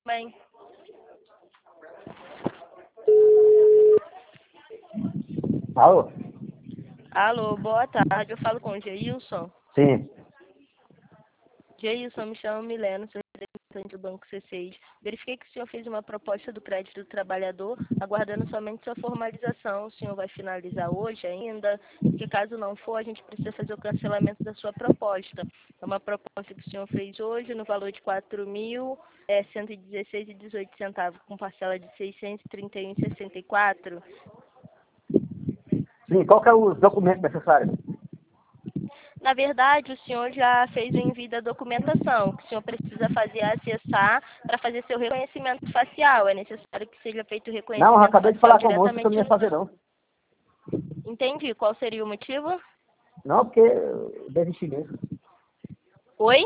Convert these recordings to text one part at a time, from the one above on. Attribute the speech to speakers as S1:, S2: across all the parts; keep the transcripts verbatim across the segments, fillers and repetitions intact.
S1: Bem.
S2: Alô?
S1: Alô, boa tarde. Eu falo com o Geilson.
S2: Sim.
S1: Geilson, me chamo Milena, sou representante do Banco C seis. Verifiquei que o senhor fez uma proposta do crédito do trabalhador, aguardando somente sua formalização. O senhor vai finalizar hoje ainda? Porque caso não for, a gente precisa fazer o cancelamento da sua proposta. É uma proposta que o senhor fez hoje no valor de quatro mil cento e dezesseis reais e dezoito centavos, com parcela de seiscentos e trinta e um reais e sessenta e quatro centavos.
S2: Sim, qual que é os documentos necessários?
S1: Na verdade, o senhor já fez o envio da documentação. O que o senhor precisa fazer é acessar para fazer seu reconhecimento facial. É necessário que seja feito o reconhecimento
S2: Não, eu
S1: facial
S2: acabei de falar com a moça que eu
S1: diretamente
S2: não ia
S1: no
S2: fazer
S1: banco.
S2: não.
S1: Entendi. Qual seria o motivo?
S2: Não, porque eu desisti mesmo.
S1: Oi?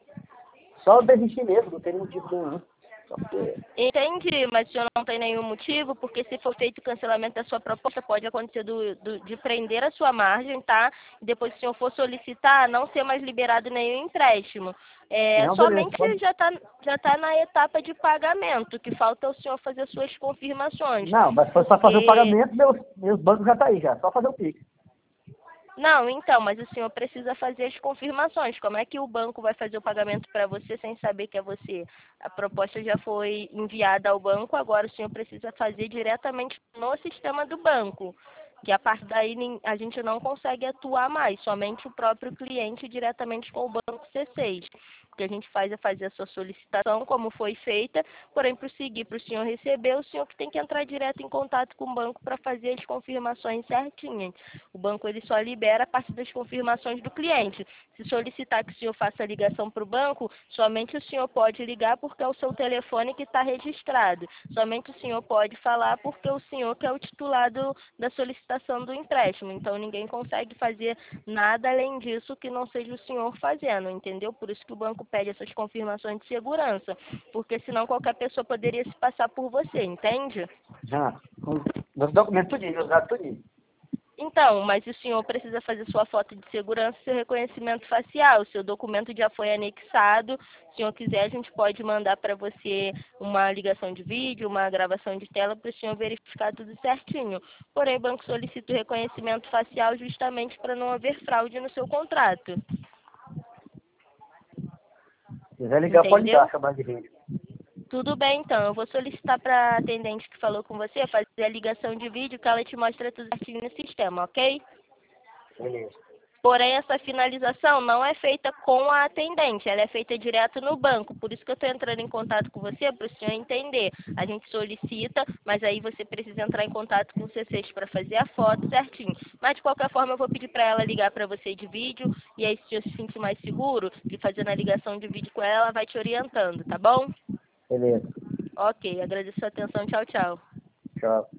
S2: Só eu desisti mesmo, não tem motivo nenhum. Não. Só porque...
S1: Entendi, mas o senhor não tem nenhum motivo, porque se for feito o cancelamento da sua proposta, pode acontecer do, do, de prender a sua margem, tá? E depois, se o senhor for solicitar, não ser mais liberado nenhum empréstimo. É,
S2: Não, beleza,
S1: somente
S2: pode...
S1: já está já tá na etapa de pagamento, que falta o senhor fazer suas confirmações.
S2: Não, mas se for só fazer o
S1: Porque...
S2: pagamento, meus, meus bancos já tá aí já, só fazer o Pix.
S1: Não, então, mas o senhor precisa fazer as confirmações. Como é que o banco vai fazer o pagamento para você sem saber que é você? A proposta já foi enviada ao banco, agora o senhor precisa fazer diretamente no sistema do banco. Que a partir daí a gente não consegue atuar mais, somente o próprio cliente diretamente com o Banco C seis. O que a gente faz é fazer a sua solicitação, como foi feita, porém, para seguir, para o senhor receber, o senhor que tem que entrar direto em contato com o banco para fazer as confirmações certinhas. O banco ele só libera a partir das confirmações do cliente. Se solicitar que o senhor faça a ligação para o banco, somente o senhor pode ligar porque é o seu telefone que está registrado. Somente o senhor pode falar porque o senhor que é o titular do, da solicitação do empréstimo. Então, ninguém consegue fazer nada além disso que não seja o senhor fazendo, entendeu? Por isso que o banco pede essas confirmações de segurança, porque senão qualquer pessoa poderia se passar por você, entende?
S2: Já, com meus documentos tudinho, meus dados tudinho.
S1: Então, mas o senhor precisa fazer sua foto de segurança e seu reconhecimento facial. O seu documento já foi anexado. Se o senhor quiser, a gente pode mandar para você uma ligação de vídeo, uma gravação de tela para o senhor verificar tudo certinho. Porém, o banco solicita o reconhecimento facial justamente para não haver fraude no seu contrato.
S2: Se quiser ligar, pode
S1: Entendeu?
S2: ligar, chamar de vídeo.
S1: Tudo bem, então. Eu vou solicitar para a atendente que falou com você fazer a ligação de vídeo que ela te mostra tudo certinho no sistema, ok?
S2: Beleza.
S1: Porém, essa finalização não é feita com a atendente, ela é feita direto no banco. Por isso que eu estou entrando em contato com você, para o senhor entender. A gente solicita, mas aí você precisa entrar em contato com o C seis para fazer a foto certinho. Mas, de qualquer forma, eu vou pedir para ela ligar para você de vídeo, e aí, se o senhor se sentir mais seguro de fazer a ligação de vídeo com ela, ela vai te orientando, tá bom?
S2: Beleza.
S1: Ok, agradeço a sua atenção. Tchau, tchau.
S2: Tchau.